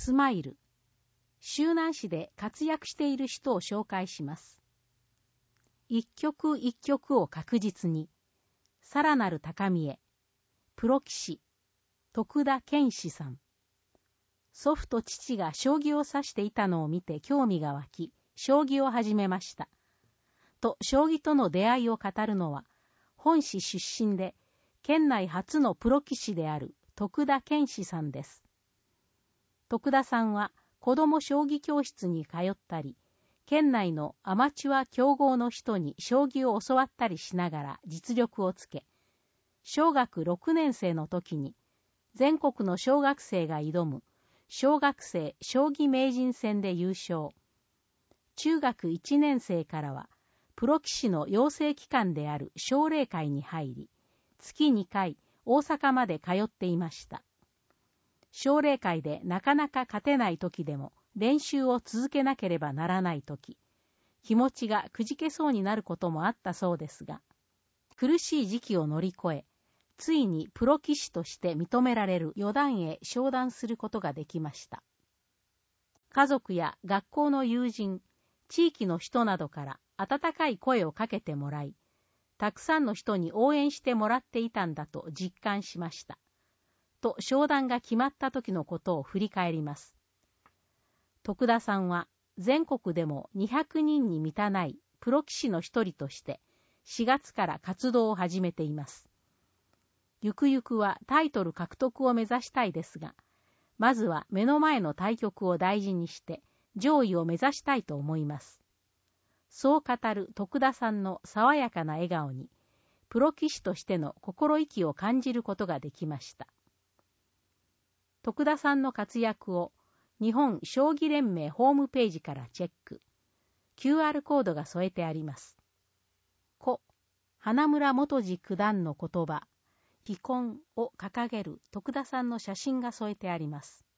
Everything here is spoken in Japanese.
スマイル。周南市で活躍している人を紹介します。一曲一曲を確実に。さらなる高みへ。プロ棋士。徳田健志さん。祖父と父が将棋を指していたのを見て興味が湧き、将棋を始めました。と、将棋との出会いを語るのは、本市出身で、県内初のプロ棋士である徳田健志さんです。徳田さんは子供将棋教室に通ったり、県内のアマチュア強豪の人に将棋を教わったりしながら実力をつけ、小学6年生の時に全国の小学生が挑む小学生将棋名人戦で優勝。中学1年生からはプロ棋士の養成機関である奨励会に入り、月2回大阪まで通っていました。奨励会でなかなか勝てない時でも練習を続けなければならない時、気持ちがくじけそうになることもあったそうですが、苦しい時期を乗り越え、ついにプロ棋士として認められる四段へ昇段することができました。家族や学校の友人、地域の人などから温かい声をかけてもらい、たくさんの人に応援してもらっていたんだと実感しました。と昇段が決まった時のことを振り返ります。徳田さんは全国でも200人に満たないプロ棋士の一人として4月から活動を始めています。ゆくゆくはタイトル獲得を目指したいですが、まずは目の前の対局を大事にして上位を目指したいと思います。そう語る徳田さんの爽やかな笑顔に、プロ棋士としての心意気を感じることができました。徳田さんの活躍を日本将棋連盟ホームページからチェック。QR コードが添えてあります。花村元次九段の言葉、非婚を掲げる徳田さんの写真が添えてあります。